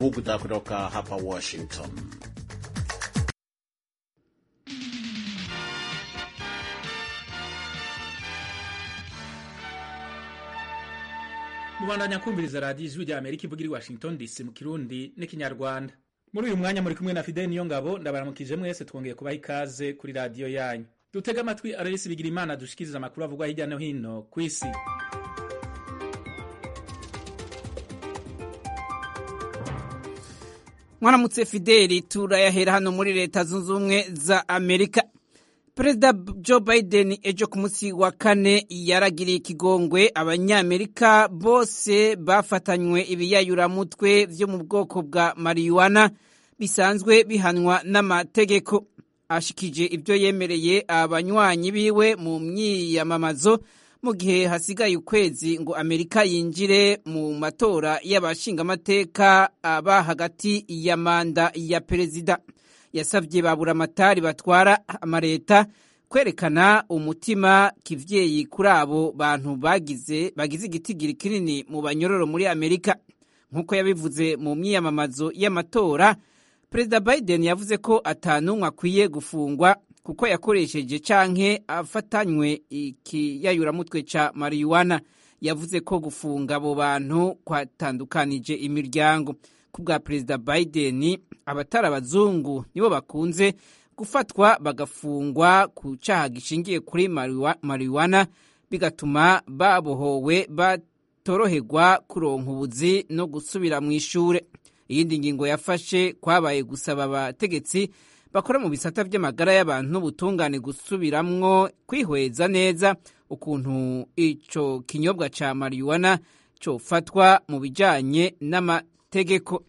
Bubuda kutoka hapa Washington. Mubandanya kumviriza radiyo ijwi rya Amerika ivugira i Washington DC mu Kirundi n'ikinyarwanda. Muri uyu mwanya muri kumwe na Fidel Niyongabo, ndabaramukije mwese, twongeye kubaha ikaze kuri radiyo yanyu. Dutega amatwi Aloysi Bigirimana dushikiriza amakuru avugwa hirya no hino ku isi. Mwaramutse Fideli, turayahera hano muri Leta Zunze Ubumwe za Amerika. Perezida Joe Biden ejo ku munsi wa kane yaragiriye ikigongwe abanyamerika bose bafatanywe ibiyayuramutwe vyo mu bwoko bwa marijuana bisanzwe bihanwa n'amategeko. Ashikije ivyo yemereye abanywanyi biwe mu myiyamamazo mu gihe hasigaye ukwezi ngo Amerika yinjire mu matora y'abashingamateka aba hagati ya manda ya perezida. Yasavye baburamatari batwara amareta kwerekana umutima kivyeyi kuri abo bantu bagize igitigiri kinini mu banyororo muri Amerika. Nkuko yabivuze mu myiyamamazo y'amatora, Perezida Biden yavuze ko atanumwe akwiye gufungwa kuko yakoresheje canke afatanywe ikiyayuramutwe ca marijuana. Yavuze ko gufunga abo bantu kwatandukanije imiryango. Kubwa Perezida Biden, abatari abazungu nibo bakunze gufatwa bagafungwa ku caha gishingiye kuri marijuana, bigatuma babohowe batoroherwa kuronka ubuzi no gusubira mu ishure. Iyindi ngingo yafashe kwabaye gusaba abategetsi bakora mu bisata vy'amagara y'abantu n'ubutungane gusubiramwo kwihweza neza ukuntu ico kinyobwa ca marijuana cofatwa mu bijanye n'amategeko.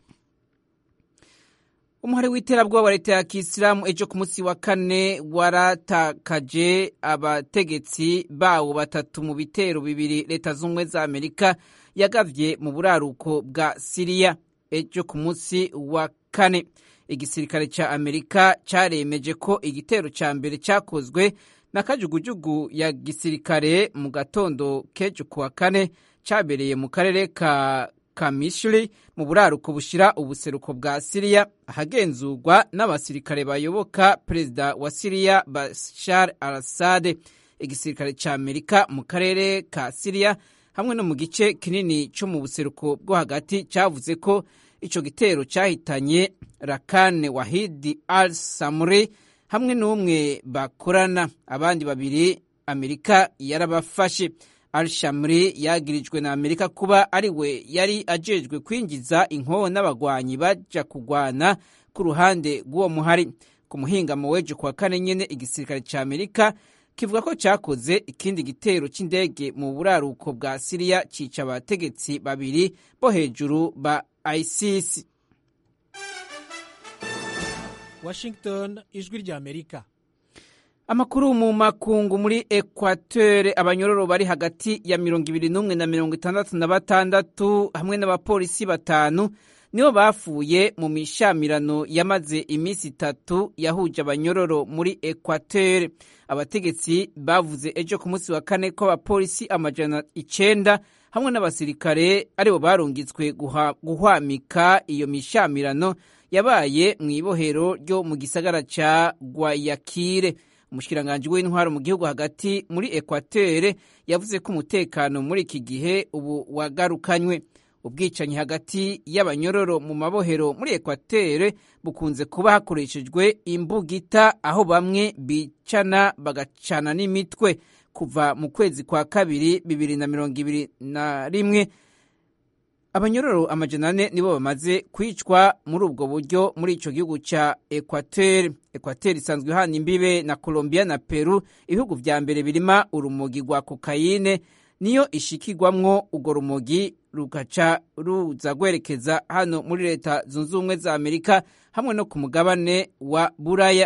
Umuhari w'iterabwoba wa leta ya Kisilamu ejo ku munsi wa kane waratakaje abategetsi bawo batatu mu bitero bibiri Leta Zunze za Amerika yagavye mu buraruko bwa Syria. Ejo ku munsi wa kane igisirikare ca Amerika caremeje ko igitero ca mbere cakozwe na kajugujugu ya gisirikare mu gatondo kejo ku wa kane cabereye mu karere ka Kamishli mu buraruko bushira ubuseruko bwa Syria, ahagenzurwa n'abasirikare bayoboka perezida wa Syria Bashar al-Assad. Igisirikare ca Amerika mu karere ka Syria hamwe no mu gice kinini cyo mu buseruko bwo hagati cavuze ko ico gitero cahitanye Rakan Wahid al-Samri hamwe n'umwe bakorana. Abandi babiri Amerika yarabafashe. Al-Shamri yagirijwe na Amerika kuba ari we yari ajejwe kwinjiza inkoho n'abagwanyi baja kugwana ku ruhande rw'uwo muhari. Ku muhingamo w'ejo kwa kane nyene igisirikare ca Amerika kivuga ko cakoze ikindi gitero c'indege mu buraruko bwa Syria cica abategetsi babiri bo hejuru ba ISIS. Washington, ijwi rya Amerika. Amakuru mu makungu. Muri Equateur abanyororo bari hagati ya 21 na 66 hamwe n'abapolisi batanu nibo bafuye mu mishamirano yamaze imisi 3 yahuje abanyororo muri Equateur. Abategetsi bavuze ejo ku munsi wa kane ko abapolisi 900 hamwe n'abasirikare aribo barungitswe guhwamika iyo mishamirano yabaye mu ibohero ryo mu gisagara ca Guayaquil. Umushikiranganje w'intwaro mu gihugu hagati muri Equateur yavuze ko umutekano muri iki gihe ubu wagarukanywe. Ubwicanyi hagati y'abanyororo mu mabohero muri Equateur bukunze kuba hakoreshejwe imbugita, aho bamwe bicana bagacana n'imitwe. Kuva mu kwezi kwa kabiri 2021 abanyororo 400 nibo bamaze kwicwa muri ubwo buryo muri ico gihugu ca Equateur. Equateur isanzwe hana imbibe na Colombia na Peru, ibihugu vya mbere birima urumogi rwa kokayine. Niyo ishikirwamwo urwo rumogi rugaca ruza gwerekeza hano muri Leta Zunze Ubumwe za Amerika hamwe no ku mugabane wa Buraya.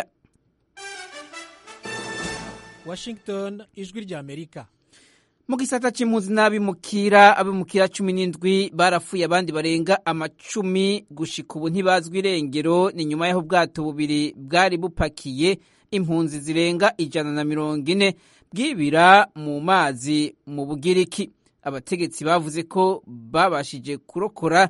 Washington, ijwi rya Amerika. Mu gisata c'impunzi n'abimukira 17 barafuye, abandi barenga 10 gushika ubu ntibazwi irengero. Ni nyuma y'aho ubwato bubiri bwari bupakiye impunzi zirenga 140 bwibira mu mazi mu Bugiriki. Abategetsi bavuze ko babashije kurokora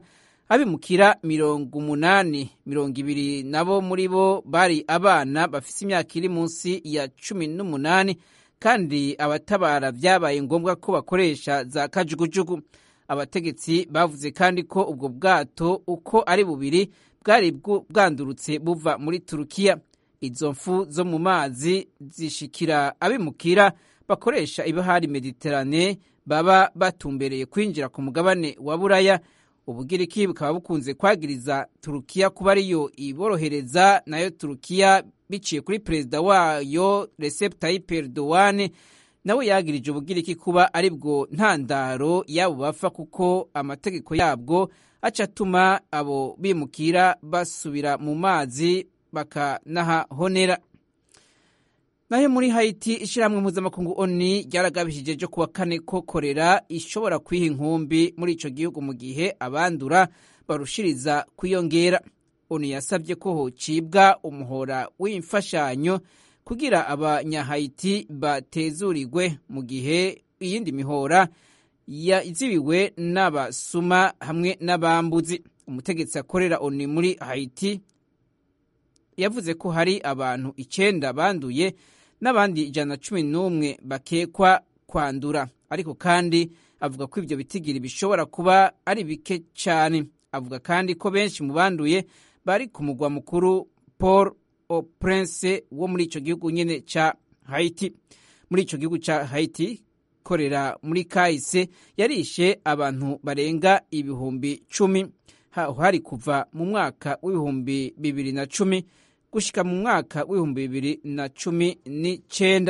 abimukira 80, 20 nabo muri bo bari abana bafise imyaka iri munsi ya 18, kandi abatabara vyabaye ngombwa ko bakoresha za kajugujugu. Abategetsi bavuze kandi ko ubwo bwato uko ari bubiri bwari bwandurutse buva muri Turukiya. Izo mfu zo mu mazi zishikira abimukira bakoresha ibahari Mediterane baba batumbereye kwinjira ku mugabane wa Buraya. Ubugiriki bukaba bukunze kwagiriza Turukiya kuba ariyo iborohereza, nayo Turukiya biciye kuri perezida wayo Recep Tayyip Erdogan nawe yagirije Ubugiriki kuba aribwo ntandaro yabo bapfa, kuko amategeko yabwo acatuma abo bimukira basubira mu mazi bakanahahonera. Nayo muri Haiti, ishiramwe mpuzamakungu ONU ryaragabishije jo kuwa kane ko kolera ishobora kwiha inkumbi muri ico gihugu mu gihe abandura barushiriza kwiyongera. ONU yasabye ko hocibwa umuhora w'imfashanyo kugira abanya-Haiti batezurirwe, mu gihe iyindi mihora yazibiwe n'abasuma hamwe n'abambuzi. Umutegetsi akorera ONU muri Haiti yavuze ko hari abantu 9 banduye n'abandi 111 bakekwa kwandura, ariko kandi avuga ko ivyo bitigiri bishobora kuba ari bike cyane. Avuga kandi ko benshi mu banduye bari ku mugwa mukuru Port-au-Prince wo muri ico gihugu nyene ca Haiti. Muri ico gihugu ca Haiti, kolera muri kahise yarishe abantu barenga 10,000 hari kuva mu mwaka w'ibihumbi 2010 gushika mu mwaka w'ibihumbi 2019.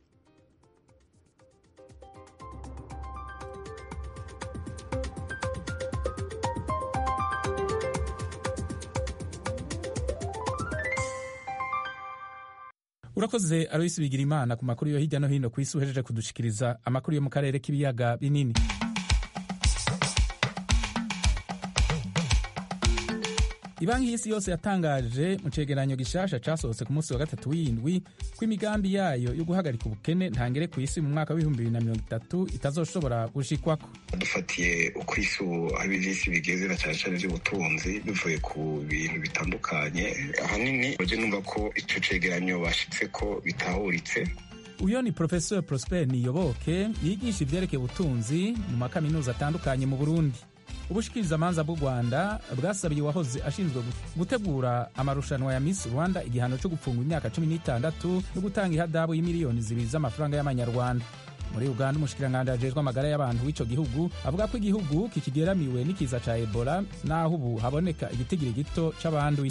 Urakoze Alois Bigirimana ku makuru yo hirya no hino ku isi uhejeje kudushikiriza amakuru yo mu karere k'ibiyaga binini. Ibanki y'isi yose yatangaje mu cegeranyo gishasha casohotse ku munsi wa 3 w'indwi ko imigambi yayo yo guhagarika ubukene ntangere ku isi mu mwaka wa 2030 itazoshobora gushikwako. Dufatiye uko isi aho isi bigeze na cyane cyane by'ubutunzi bivuye ku bintu bitandukanye, ahanini baje numva ko ico cegeranyo bashitse ko bitahuritse. Uyo ni Professor Prosper Niyoboke yigisha ivyerekeye ubutunzi mu makaminuza atandukanye mu Burundi. Ubushikirizamanza bw'u Rwanda bwasabiye wahoze ashinzwe gutegura amarushanwa ya Miss Rwanda igihano cyo gupfungwa imyaka 16 no gutanga ihadabu y'imiliyoni 2 z'amafaranga y'amanyarwanda. Muri Uganda, umushikiranganje ajejwe amagara y'abantu w'ico gihugu avuga ko igihugu kikigeramiwe n'ikiza ca Ebola naho ubu haboneka igitigiri gito c'abanduye.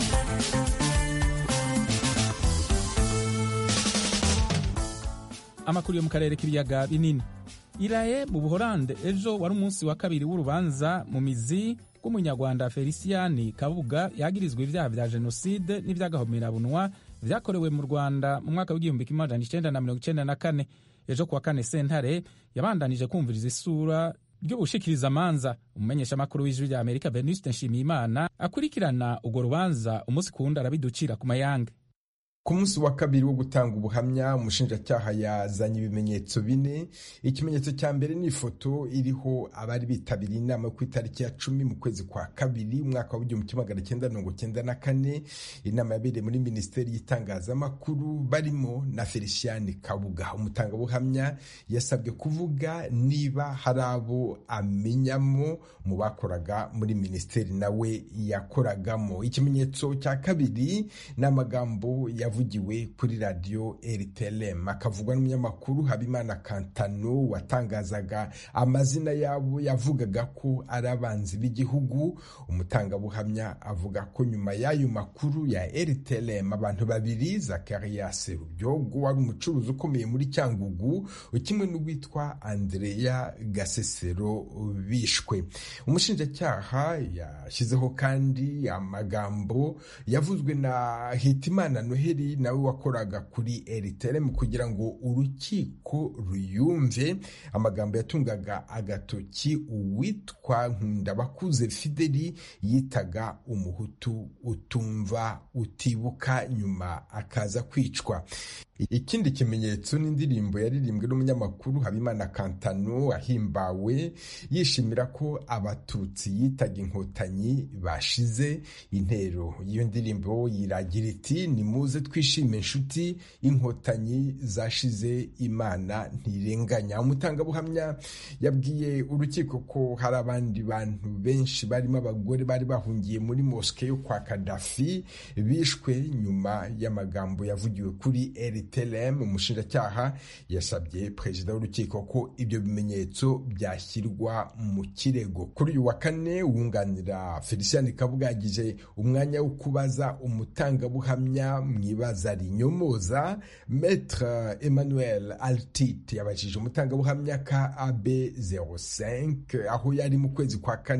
Amakuru yo mu karere k'ibiyaga binini. Iraye mu Buholande ejo wari umunsi wa kabiri w'urubanza mu mizi rw'umunyarwanda Felician Kabuga yagirizwa ivyaha vya jenoside n'ivy'agahomerabunwa vyakorewe mu Rwanda mu mwaka w'1994. Ejo kuwa kane sentare yabandanije kumviriza isura ry'ubushikirizamanza. Umumenyeshamakuru w'Ijwi rya Amerika Venuste Nshimiyimana akurikirana urwo rubanza umunsi kuwundi arabiducira ku mayange. Ku munsi wa kabiri wo gutanga ubuhamya, umushinjacyaha yazanye ibimenyetso 4. Ikimenyetso cya mbere ni ifoto iriho abari bitabiriye inama ku itariki ya 10 mu kwezi kwa kabiri umwaka wa 1994. Inama yabereye muri Minisiteri y'Itangazamakuru barimo na Felician Kabuga. Umutangabuhamya yasabwe kuvuga niba hari abo amenyamo mu bakoraga muri Minisiteri nawe yakoragamo. Ikimenyetso cya kabiri n'amagambo yavugiwe kuri radio RTLM akavugwa n'umunyamakuru Habimana Kantano watangazaga amazina yabo yavugaga ko ari abanzi b'igihugu. Umutangabuhamya avuga ko nyuma y'ayo makuru ya RTLM abantu babiri, Zacharias Rubyogo wari umucuruzi ukomeye muri Cyangugu kimwe n'uwitwa Andrea Gasesero bishwe. Umushinjacyaha yashyizeho kandi amagambo yavuzwe na Hitimana Noheli nawe wakoraga kuri RTLM kugira ngo urukiko ruyumve. Amagambo yatungaga agatoki uwitwa Nkundabakuze Fideli yitaga umuhutu utumva utibuka nyuma akaza kwicwa. Ikindi kimenyetso n'indirimbo yaririmbwe n'umunyamakuru Habimana Kantano ahimbawe yishimira ko abatutsi yitaga inkotanyi bashize. Intero y'iyo ndirimbo yiragira iti nimuze twishime inshuti, inkotanyi zashize Imana ntirenganya. Umutangabuhamya yabwiye urukiko ko hari abandi bantu benshi barimo abagore bari bahungiye muri moske yo kwa Kadafi bishwe nyuma y'amagambo yavugiwe kuri RTLM. Umushinjacyaha yasabye perezida w'urukiko ko ibyo bimenyetso byashyirwa mu kirego. Kuri uyu wa kane wunganira Felicien Kabuga yagize umwanya wo kubaza umutangabuhamya mu ibaza rinyomoza. Maître Emmanuel Altit yabajije umutangabuhamya KAB 05 aho yari mu kwezi kwa kane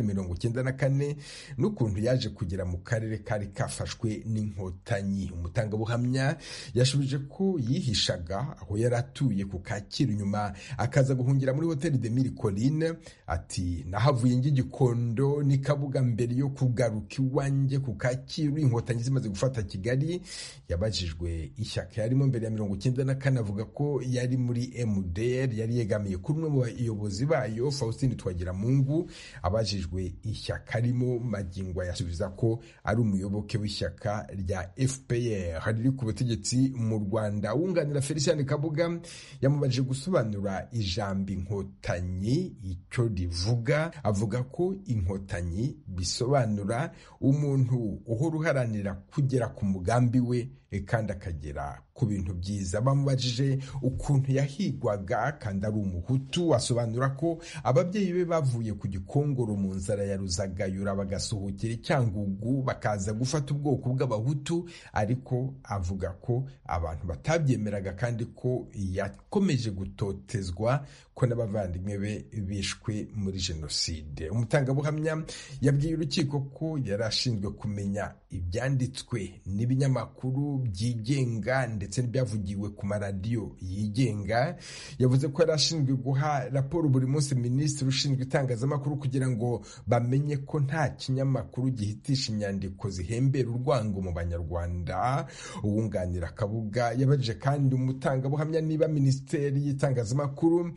1994 n'ukuntu yaje kugera mu karere kari kafashwe n'inkotanyi. Umutangabuhamya yashubije ko yihishaga aho yari atuye ku Kacyiru nyuma akaza guhungira muri Hotel de Mille Collines. Ati nahavuye ng'igikondo ni Kabuga mbere yo kugaruka iwanjye ku Kacyiru inkotanyi zimaze gufata Kigali. Yabajijwe ishyaka yarimo mbere ya 1994 avuga ko yari muri MDR, yari yegamiye kuri umwe mu bayobozi bayo Faustin Twagiramungu. Abajijwe ishyaka arimo magingo yasubiza ko ari umuyoboke w'ishyaka rya FPR riri ku butegetsi mu Rwanda. Wunganira Felicien Kabuga yamubajije gusobanura ijambo inkotanyi icyo rivuga. Avuga ko inkotanyi bisobanura umuntu uhora uharanira kugera ku mugambi we kandi akagera ku bintu byiza. Bamubajije ukuntu yahigwaga kandi ari umuhutu. Asobanura ko ababyeyi be bavuye ku Gikongoro mu nzara ya Ruzagayura bagasohokera i Cyangugu bakaza gufata ubwoko bw'abahutu, ariko avuga ko abantu batabyemeraga kandi ko yakomeje gutotezwa ko n'abavandimwe be bishwe muri jenoside. Umutangabuhamya yabwiye urukiko ko yari ashinzwe kumenya ibyanditswe n'ibinyamakuru byigenga ndetse n'ibyavugiwe ku maradiyo yigenga. Yavuze ko yari ashinzwe guha raporo buri munsi minisitiri ushinzwe itangazamakuru kugira ngo bamenye ko nta kinyamakuru gihitisha inyandiko zihembera urwango mu Banyarwanda. Uwunganira Kabuga yabajije kandi umutangabuhamya niba minisiteri y'itangazamakuru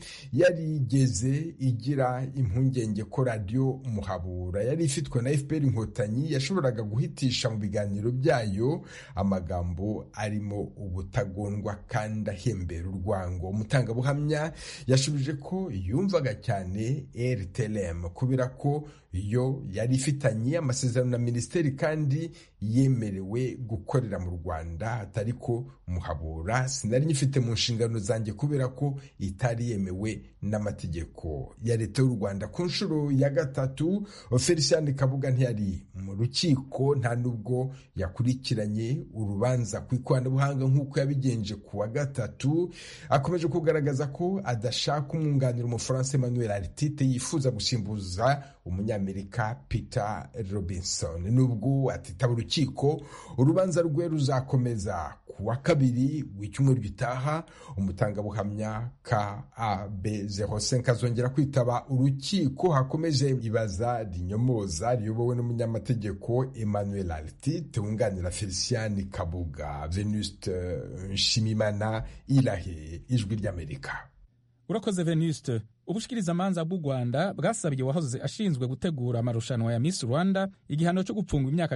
yarigeze igira impungenge ko radiyo Muhabura yari ifitwe na FPR inkotanyi yashoboraga guhitisha mu biganiro byayo amagambo arimo ubutagondwa kandi ahembera urwango. Umutangabuhamya yashubije ko yumvaga cyane RTLM kubera ko yo yari ifitanye amasezerano na minisiteri kandi yemerewe gukorera mu Rwanda, atari ko Muhabura sinari nyifite mu nshingano zanjye kubera ko itari yemewe n'amategeko ya leta y'u Rwanda. Ku nshuro ya gatatu Felicien Kabuga ntiyari mu rukiko, nta nubwo yakurikiranye urubanza ku ikoranabuhanga nk'uko yabigenje ku wa gatatu. Akomeje kugaragaza ko adashaka umwunganira Umufaransa Emmanuel Altit yifuza gusimbuza Umunyamerika Peter Robinson. Nubwo atitaba urukiko, urubanza rwe ruzakomeza ku wa kabiri w'icyumweru gitaha. Umutangabuhamya KAB 05 azongera kwitaba urukiko. Hakomeje ibaza rinyomoza riyobowe n'umunyamategeko Emmanuel Altit wunganira Felicien Kabuga. Venuste Nshimimana, Irahe, Ijwi ry'Amerika. Urakoze Venuste. Ubushikirizamanza bw'u Rwanda bwasabye uwahoze ashinzwe gutegura amarushanwa ya Miss Rwanda igihano cyo gupfungwa imyaka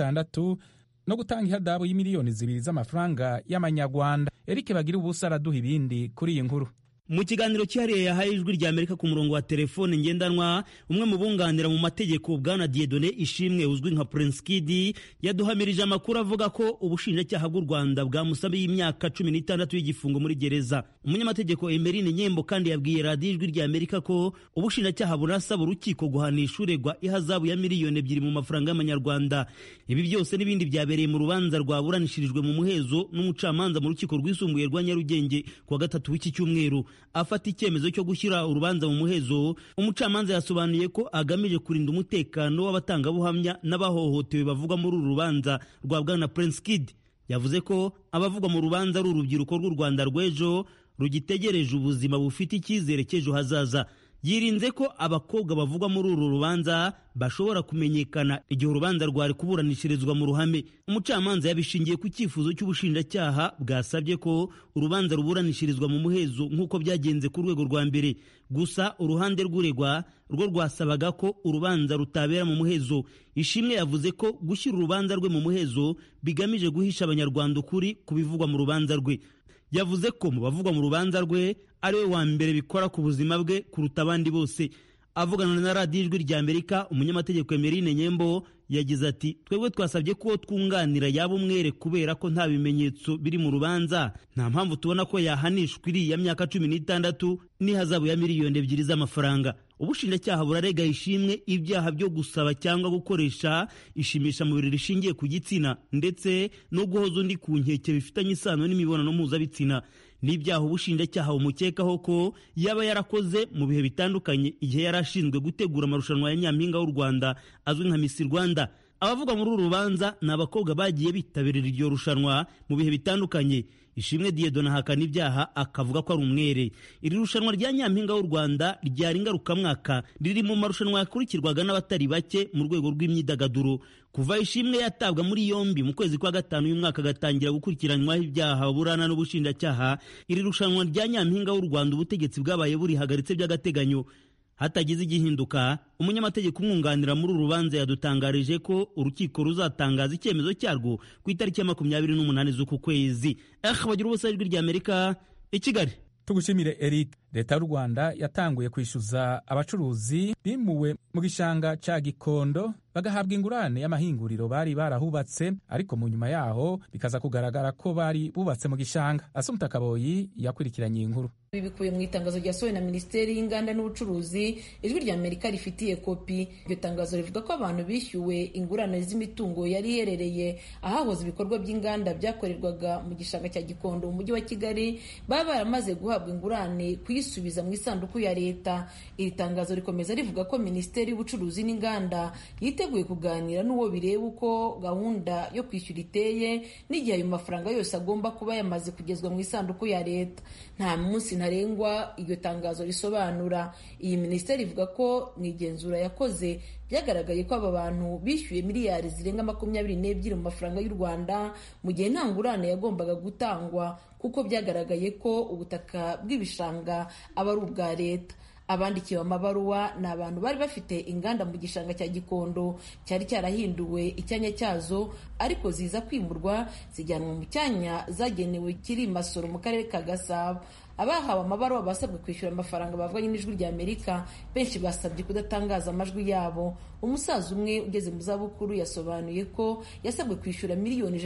16 no gutanga ihadabu y'imiliyoni 2 z'amafaranga y'amanyarwanda. Eric Bagira ubusa araduha ibindi kuri iyi nkuru. Mu kiganiro cyihariye yahaye Ijwi ry'Amerika ku murongo wa telefone ngendanwa, umwe mu bunganira mu mategeko Bwana Dieudonné Ishimwe uzwi nka Prince Kid yaduhamirije amakuru avuga ko ubushinjacyaha bw'u Rwanda bwamusabiye imyaka 16 y'igifungo muri gereza. Umunyamategeko Emeline Nyembo kandi yabwiye radiyo Ijwi ry'Amerika ko ubushinjacyaha burasaba urukiko guhanisha uregwa ihazabu ya miliyoni 2 mu mafaranga y'amanyarwanda. Ibi byose n'ibindi byabereye mu rubanza rwaburanishirijwe mu muhezo n'umucamanza mu rukiko rwisumbuye rwa Nyarugenge ku wa gatatu w'iki cyumweru. Afata icyemezo cyo gushyira urubanza mu muhezo, umucamanza yasobanuye ko agamije kurinda umutekano w'abatangabuhamya n'abahohotewe bavugwa muri uru rubanza rwa Bwana Prince Kid. Yavuze ko abavugwa mu rubanza ari urubyiruko rw'u Rwanda rw'ejo rugitegereje ubuzima bufite icyizere cy'ejo hazaza. yirinze ko abakobwa bavugwa muri uru rubanza bashobora kumenyekana igihe urubanza rwari kuburanishirizwa mu ruhame. Umucamanza yabishingiye ku cyifuzo cy'ubushinjacyaha bwasabye ko urubanza ruburanishirizwa mu muhezo nk'uko byagenze ku rwego rwa mbere. Gusa uruhande rw'uregwa rwo rwasabaga ko urubanza rutabera mu muhezo. Ishimwe yavuze ko gushyira urubanza rwe mu muhezo bigamije guhisha abanyarwanda ukuri ku bivugwa mu rubanza rwe. Yavuze ko mu bavugwa mu rubanza rwe ari we wa mbere bikora ku buzima bwe kuruta abandi bose. Avugana na radiyo Ijwi ry'Amerika, umunyamategeko Emeline Nyembo yagize ati twebwe twasabye ko twunganira yaba umwere kubera ko nta bimenyetso biri mu rubanza, nta mpamvu tubona ko yahanishwa iriya myaka 16 n'ihazabu ya miliyoni 2 z'amafaranga. Ubushinjacyaha burarega Ishimwe ibyaha byo gusaba cyangwa gukoresha ishimisha mubiri rishingiye ku gitsina ndetse no guhoza undi ku nkeke bifitanye isano n'imibonano mpuzabitsina. N'ibyaha ubushinjacyaha bumukekaho ko yaba yarakoze mu bihe bitandukanye igihe yarashinzwe gutegura amarushanwa ya Nyampinga w'u Rwanda azwi nka Miss Rwanda. Abavuga muri uru rubanza ni abakobwa bagiye bitabirira iryo rushanwa mu bihe bitandukanye. Ishimwe Dieudonne ahakana ibyaha akavuga ko ari umwere. Iri rushanwa rya Nyampinga w'u Rwanda ryari ngarukamwaka, riri mu marushanwa yakurikirwaga n'abatari bake mu rwego rw'imyidagaduro. Kuva Ishimwe yatabwa muri yombi mu kwezi kwa gatanu uyu mwaka agatangira gukurikiranwaho ibyaha burana n'ubushinjacyaha, iri rushanwa rya Nyampinga w'u Rwanda ubutegetsi bwabaye burihagaritse by'agateganyo. Hatagize igihinduka, umunyamategeko umwunganira muri uru rubanza yadutangarije ko urukiko ruzatangaza icyemezo cyarwo ku itariki ya 28 z'uku kwezi. Bagira ubusa Ijwi ry'Amerika i Kigali. Tugushimire Eric. Leta y'u Rwanda yatanguye kwishyuza abacuruzi bimuwe mu gishanga ca Gikondo bagahabwa ingurane y'amahinguriro bari barahubatse, ariko mu nyuma yaho bikaza kugaragara ko bari bubatse mu gishanga. Asumta Kaboyi yakurikiranye inkuru. Bikuye mu itangazo ryasohowe na Minisiteri y'Inganda n'Ubucuruzi, Ijwi ry'Amerika rifitiye kopi. Iryo tangazo rivuga ko abantu bishyuwe ingurane z'imitungo yari iherereye ahahoze ibikorwa by'inganda byakorerwaga mu gishanga cya Gikondo mu mujyi wa Kigali baba baramaze guhabwa ingurane kuyisubiza mu isanduku ya leta. Iri tangazo rikomeza rivuga ko Minisiteri y'Ubucuruzi n'Inganda yiteguye kuganira n'uwo bireba uko gahunda yo kwishyura iteye n'igihe ayo mafaranga yose agomba kuba yamaze kugezwa mu isanduku ya leta. Nta munsi ntarengwa iryo tangazo risobanura. Iyi minisiteri ivuga ko mu igenzura yakoze byagaragaye ko aba bantu bishyuye miliyari zirenga 22 mu mafaranga y'u Rwanda mu gihe nta ngurane yagombaga gutangwa, kuko byagaragaye ko ubutaka bw'ibishanga aba ari ubwa leta. Abandikiwe amabaruwa ni abantu bari bafite inganda mu gishanga cya Gikondo cyari cyarahinduwe icyanya cyazo, ariko ziza kwimurwa zijyanwa mu cyanya zagenewe kiri Masoro mu karere ka Gasabo. Abahawe amabaruwa basabwe kwishyura amafaranga bavuganye n'Ijwi ry'Amerika benshi basabye kudatangaza amajwi yabo. Umusaza umwe ugeze mu zabukuru yasobanuye ko yasabwe kwishyura miliyoni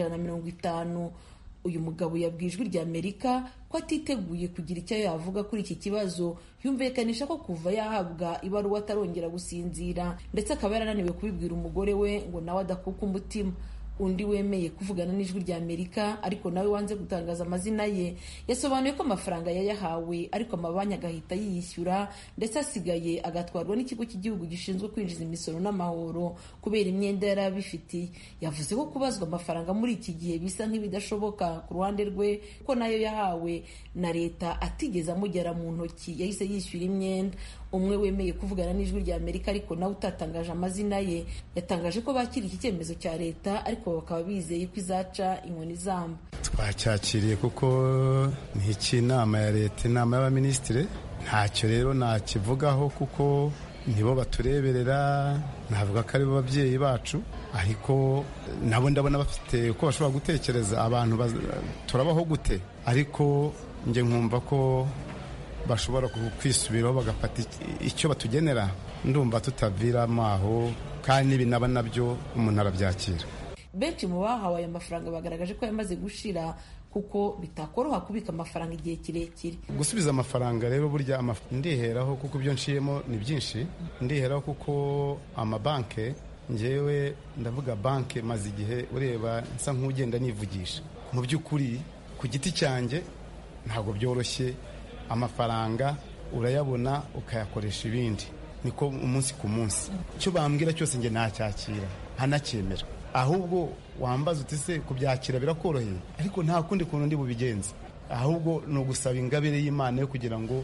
150. Uyu mugabo yabwiye Ijwi ry'Amerika ko atiteguye kugira icyo yavuga kuri iki kibazo. Yumvikanisha ko kuva yahabwa ibaruwa atarongera gusinzira, ndetse akaba yarananiwe kubibwira umugore we ngo nawe adakuka umutima. Undi wemeye kuvugana n'Ijwi ry'Amerika ariko nawe wanze gutangaza amazina ye yasobanuye ko amafaranga yayahawe ariko amabanki agahita yiyishyura, ndetse asigaye agatwarwa n'ikigo cy'igihugu gishinzwe kwinjiza imisoro n'amahoro kubera imyenda yari abifitiye. Yavuze ko kubazwa amafaranga muri iki gihe bisa nk'ibidashoboka ku ruhande rwe, ko nayo yahawe na leta atigeze amugera mu ntoki, yahise yishyura imyenda. Umwe wemeye kuvugana n'Ijwi ry'Amerika ariko nawe utatangaje amazina ye yatangaje ko bakira iki cyemezo cya leta ariko bakaba bizeye ko izaca inkoni zamba. Twacyakiriye kuko ni inama ya leta, inama y'abaminisitiri, ntacyo rero nakivugaho kuko nibo batureberera. Navuga ko ari bo babyeyi bacu, ariko nabo ndabona bafite uko bashobora gutekereza abantu turabaho gute, ariko njye nkumva ko bashobora kwisubiraho bagafata icyo batugenera. Ndumva tutaviramo aho, kandi n'ibinaba nabyo umuntu arabyakira. Benshi mu bahawe aya mafaranga bagaragaje ko yamaze gushira kuko bitakoroha kubika amafaranga igihe kirekire. Gusubiza amafaranga rero burya ndiheraho kuko ibyo nshiyemo ni byinshi. Ndiheraho kuko amabanke, njyewe ndavuga banke maze igihe ureba nsa nk'ugenda nivugisha. Mu by'ukuri ku giti cyanjye ntabwo byoroshye. Amafaranga urayabona ukayakoresha ibindi, niko umunsi ku munsi. Icyo bambwira cyose njye nacyakira ntanacyemera, ahubwo wambaza uti se kubyakira birakoroheye, ariko nta kundi kuntu ndi bubigenze. Ahubwo ni ugusaba ingabire y'Imana yo kugira ngo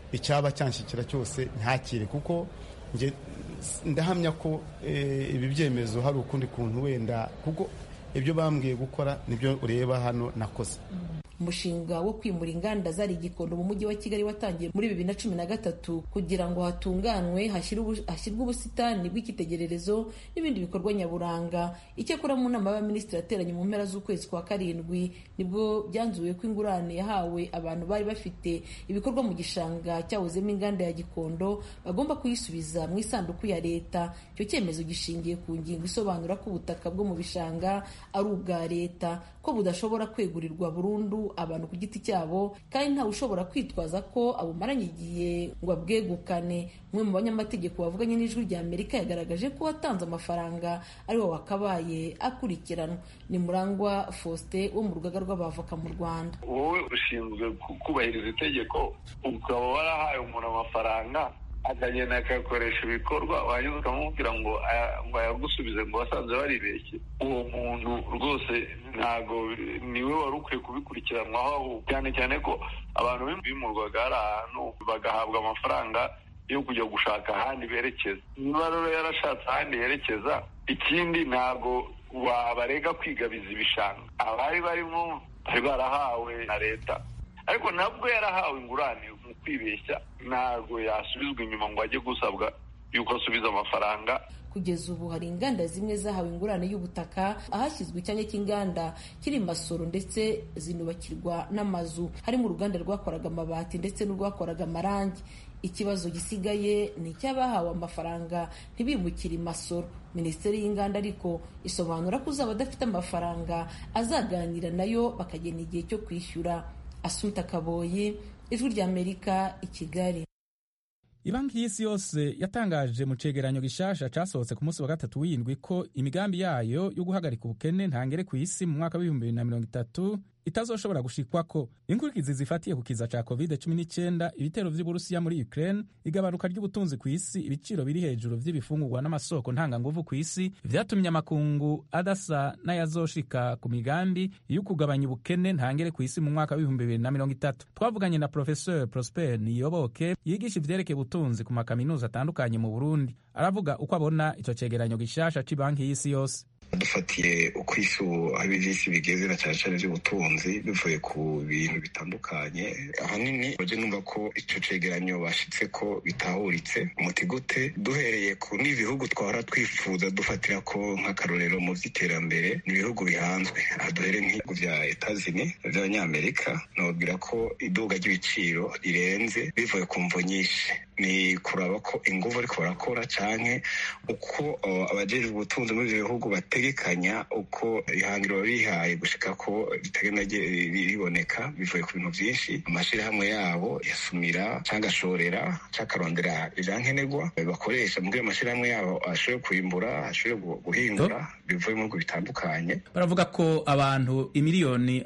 icyaba cyanshikira cyose ntakire, kuko nge ndahamya ko ibi byemezo hari ukundi kuntu wenda, kuko ibyo bambwiye gukora nibyo ureba hano nakoze. Umushinga wo kwimura inganda zari i Gikondo mu mujyi wa Kigali watangiye muri 2013 kugira ngo hatunganwe hashyirwe ubusitani bw'icyitegererezo n'ibindi bikorwa nyaburanga. Icyakora mu nama y'abaminisitiri yateranye mu mpera z'ukwezi kwa karindwi nibwo byanzuwe ko ingurane yahawe abantu bari bafite ibikorwa mu gishanga cyahozemo inganda ya Gikondo bagomba kuyisubiza mu isanduku ya leta. Icyo cyemezo gishingiye ku ngingo isobanura ko ubutaka bwo mu bishanga ari ubwa leta, ko budashobora kwegurirwa burundu abantu ku giti cyabo, kandi ntawe ushobora kwitwaza ko abumaranye igihe ngo abwegukane. Umwe mu banyamategeko bavuganye n'Ijwi rya Amerika yagaragaje ko watanze amafaranga ari wo wakabaye akurikiranwa. Ni Murangwa Faustin wo mu rugaga rw'abavoka mu Rwanda. Wowe ushinzwe kubahiriza itegeko, ukaba warahaye umuntu amafaranga akagenda akayakoresha ibikorwa, wanyuze ukamubwira ngo ayagusubize ngo wasanze baribeshye, uwo muntu rwose ntago niwe wari ukwiye kubikurikiranwaho, cyane cyane ko abantu bimurwaga hari ahantu bagahabwa amafaranga yo kujya gushaka ahandi berekeza. Niba rero yarashatse ahandi yerekeza, ikindi ntago wabarega kwigabiza ibishanga. Abari barimo bari barahawe na leta, ariko nabwo yarahawe ingurane mu kwibeshya, ntabwo yasubizwa inyuma ngo ajye gusabwa yuko asubiza amafaranga. Kugeza ubu hari inganda zimwe zahawe ingurane y'ubutaka ahashyizwe icyanya cy'inganda kiri Masoro, ndetse zinubakirwa n'amazu, harimo uruganda rwakoraga amabati ndetse n'urwakoraga amarangi. Ikibazo gisigaye ni icy'abahawe amafaranga ntibimukire i Masoro. Minisiteri y'Inganda ariko isobanura ko uzaba adafite amafaranga azaganira nayo bakagena igihe cyo kwishyura. Assunta Kaboyi, Ijwi rya Amerika, i Kigali. Ibanki y'Isi yose yatangaje mu cegeranyo gishasha casohotse ku munsi wa gatatu w'indwi ko imigambi yayo yo guhagarika ubukene ntangere ku isi mu mwaka w'2030 itazoshobora gushikwako. Inkurikizi zifatiye ku kiza ca COVID-19, ibitero vy'Uburusiya muri Ukraine, igabanuka ry'ubutunzi ku isi, ibiciro biri hejuru vy'ibifungurwa n'amasoko ntanganguvu ku isi, vyatumye amakungu adasa n'ayazoshika ku migambi yo kugabanya ubukene ntangere ku isi mu mwaka w'2030. Twavuganye na Professeur Prosper Niyoboke yigisha ivyerekeye ubutunzi ku makaminuza atandukanye mu Burundi. Aravuga uko abona ico cegeranyo gishasha c'Ibanki y'Isi yose. Dufatiye uko isi aho ibisi bigeze na cyane cyane by'ubutunzi bivuye ku bintu bitandukanye, ahanini baje numva ko icyo cegeranyo bashitse ko bitahuritse umuti gute. Duhereye ku n'ibihugu twahora twifuza dufatira ko nk'akarorero mu by'iterambere n'ibihugu bihanzwe, aha duhere nk'ibihugu vya Etazini by'Abanyamerika, nababwira ko iduga ry'ibiciro rirenze bivuye ku mvo nyinshi. Ni kuraba ko ingufu ariko barakora canke uko abajejwe ubutunzi muri ivyo bihugu bategekanya uko ihangiro bihaye gushika ko bitagenda riboneka bivuye ku bintu vyinshi. Amashirahamwe yabo yasumira canke ashorera canke arondera ivyankenerwa bakoresha mu gihe amashirahamwe yabo ashoboye kwimbura, ashoboye guhingura bivuye mu bihugu bitandukanye. Baravuga ko abantu imiliyoni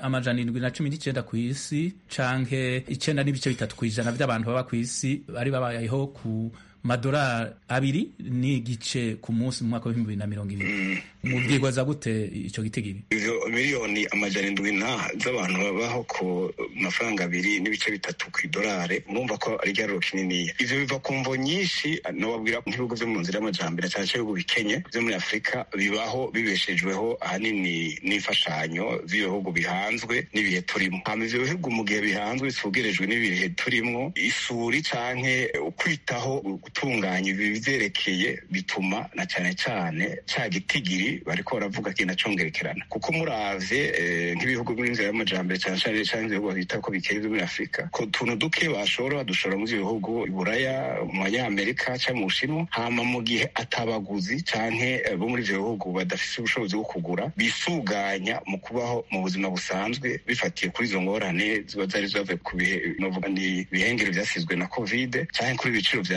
719 ku isi canke 9.3% by'abantu baba ku isi bari babayeho ku madolari 2 n'igice ku munsi mu mwaka wa 2020. Mubwirwaza gute ico gitigiri? Izo miliyoni 700 z'abantu babaho ku mafaranga 2.3 ku dolari, urumva ko ari ryaro kinini. Ivyo biva ku mvo nyinshi, no babwira nk'ibihugu vyo mu nzira y'amajambere cyane cyane ibihugu bikenye vyo muri Afrika bibaho bibeshejweho ahanini n'imfashanyo z'ibihugu bihanzwe n'ibihe turimo. Hama ivyo bihugu mu gihe bihanzwe bisugerejwe n'ibihe turimo, isuri canke ukwitaho gutunganya ibivyerekeye bituma na cyane cyane ca gitigiri bariko baravuga kina congerekerana. Kuko muravye nk'ibihugu muri nzira y'amajambere cyane cyane ibihugu bita ko bikeye muri Afrika, ko tuntu duke bashora badushora mu bihugu Iburaya, mu Amerika cyangwa mu Bushinwa, hama mu gihe atabaguzi canke bo muri ivyo bihugu badafise ubushobozi bwo kugura, bisuganya mu kubaho mu buzima busanzwe bifatiye kuri izo ngorane ziba zari zavuye ku bihe novuga ni bihengere vyasizwe na COVID canke kuri ibiciro vya duve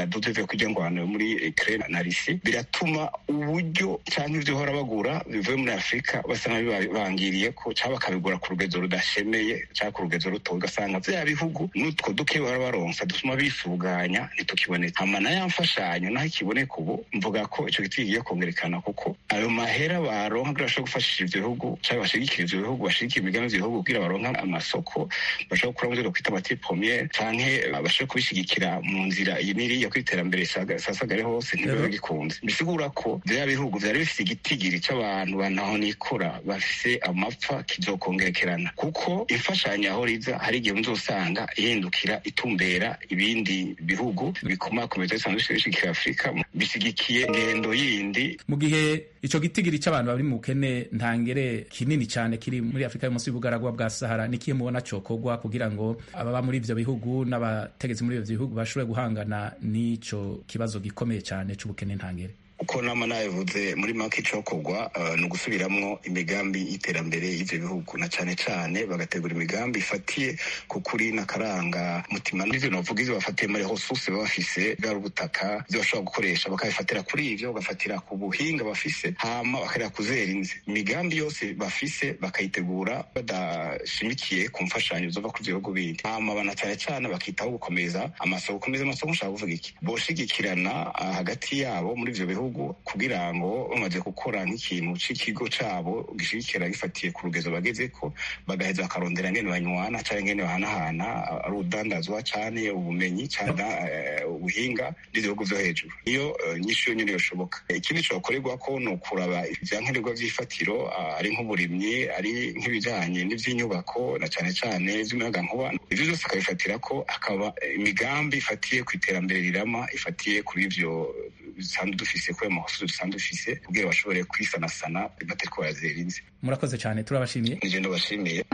bivuye kujya ngwano muri Ukraine na Russia biratuma uburyo cyangwa ivyo hora bagura bivuye muri Afrika basanga bibangiriye ko cyaba bakabigura ku rugezo rudashemeye cyangwa ku rugezo ruto ugasanga vya bihugu n'utwo duke bara baronsa dutuma bisuganya ntitukiboneka amana yamfashanyo naho ikiboneka ubu mvuga ko ico gitigiye kongerekana kuko ayo mahera baronka birashobora gufashisha ivyo bihugu cyangwa bashigikira ivyo bihugu bashigikira imigambi y'ivyo bihugu kugira baronka amasoko bashobora gukora mu byo kwita matière première canke bashobora kubishigikira mu nzira iyi n'iriya kwiterambere sasagare hose ntibiba gikunze bisigura ko vya bihugu vyari bifise igitigiri c'abantu banaho nikora bafise amapfa kizokongerekerana kuko imfashanyo aho riza hari igihe muzosanga ihindukira itumbera ibindi bihugu bikomakomeza bisanzwe bishigikira Afrika bisigikiye ngendo yindi mu gihe ico gitigiri c'abantu bari mu bukene ntangere kinini cyane kiri muri Afrika y'umunsi y'ubugaragwa bwa Sahara nikiye mubona cokogwa kugira ngo ababa muri ivyo bihugu n'abategetsi muri ivyo bihugu bashobore guhangana n'ico kibazo gikomeye cyane c'ubukene ntangere uko nama nabivuze muri make icokorwa ni ugusubiramwo imigambi y'iterambere y'ivyo bihugu na cane cane bagategura imigambi ifatiye ku kuri n'akaranga mutima n'ivyo novuga ivyo bafatiye muri ressources baba bafise bwari ubutaka ivyo bashobora gukoresha bakabifatira kuri ivyo bagafatira ku buhinga bafise hama bakareka kuzera inzi imigambi yose bafise bakayitegura badashimikiye ku mfashanyo zova ku bihugu bindi hama bana cane cane bakitaho gukomeza amasoko nshaka kuvuga iki boshigikirana hagati yabo muri ivyo bihugu kugira ngo bamaze gukora nk'ikintu c'ikigo cabo gishigikira gifatiye ku rugezo bagezeko bagaheza bakarondera ngene banywana canke ngene bahanahana ari udandazwa cane ubumenyi cane ubuhinga n'ibihugu vyo hejuru iyo nyinshi yo nyene yoshoboka ikindi cokorerwa ko ni ukuraba ivyankenerwa vy'ifatiro ari nk'uburimyi ari nk'ibijanye n'ivy'inyubako na cane cane vy'umuyagankuba ivyo vyose akabifatira ko akaba imigambi ifatiye ku iterambere rirama ifatiye kuri ivyo dusanzwe dufise kuri amahoso dusanzwe dufise kugira bashobore kwisanasana batariko barazera inzi murakoze cyane turabashimiye nije ndabashimiye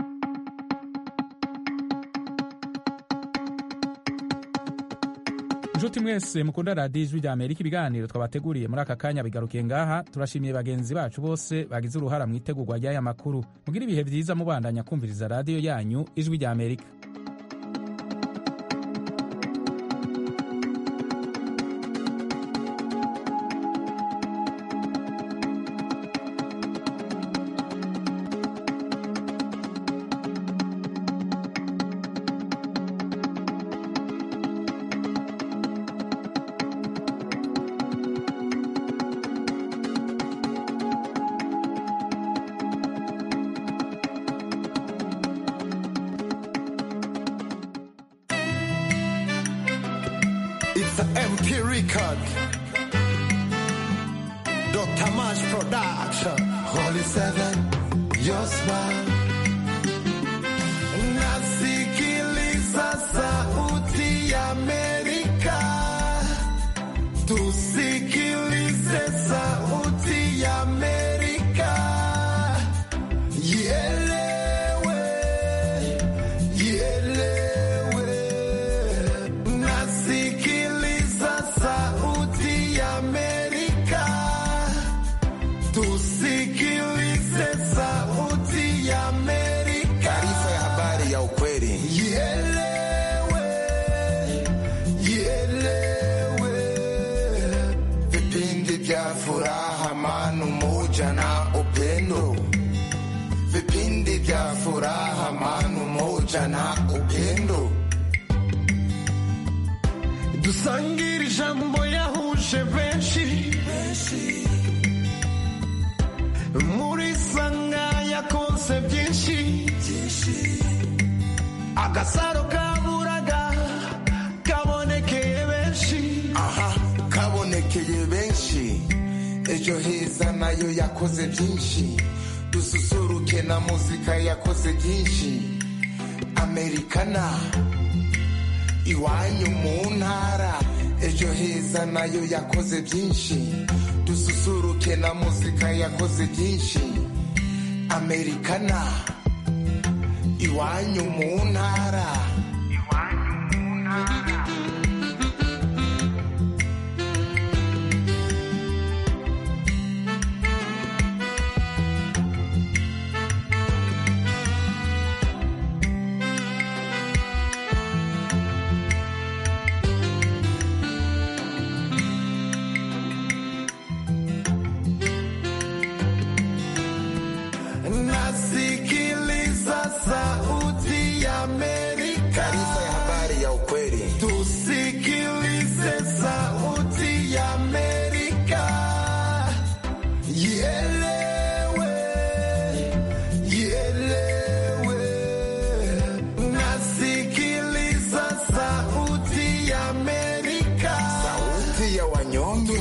Nshuti mwese mukunda radiyo ijwi rya Amerika ibiganiro twabateguriye muri aka kanya bigarukiye ngaha turashimiye bagenzi bacu bose bagize uruhara mu itegurwa ry'aya makuru mugira ibihe byiza mubandanya kumviriza radiyo yanyu ijwi rya Amerika It's an MP record. Dr. Mash Production. Holy Seven, your smile. Nasikiliza sauti ya Amerika. Tusikilize sauti ya Amerika. Ielewe, ielewe. Nasikiliza sauti ya Amerika. Tusikilize sauti ya Amerika. Taarifa ya habari ya ukweli. Ielewe, ielewe. Vipindi vya furaha, amani, umoja na upendo. Vipindi vya furaha, amani, umoja na upendo. Dusangire ijambo yahuje benshi. Muri sanga yakonse byinshi. Agasaro kaburaga kabonekeye benshi. Aha, kabonekeye benshi. Ejo heza nayo yakoze byinshi. Dususuruke na muzika yakoze byinshi. Amerikana iwanyu mu ntara. Ejo heza nayo yakoze byinshi. Dususuruke na muzika yakoze byinshi. Amerikana iwanyu mu ntara. nasikiliza Sauti ya Amerika. Taarifa ya habari ya ukweli. Tusikilize Sauti ya Amerika. Ielewe, ielewe. Nasikiliza Sauti ya Amerika. Sauti ya wanyonge.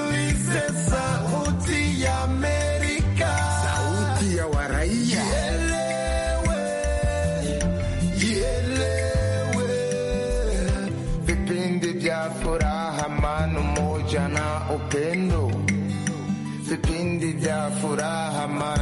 Tusikilize Sauti ya Amerika. Sauti ya waraia.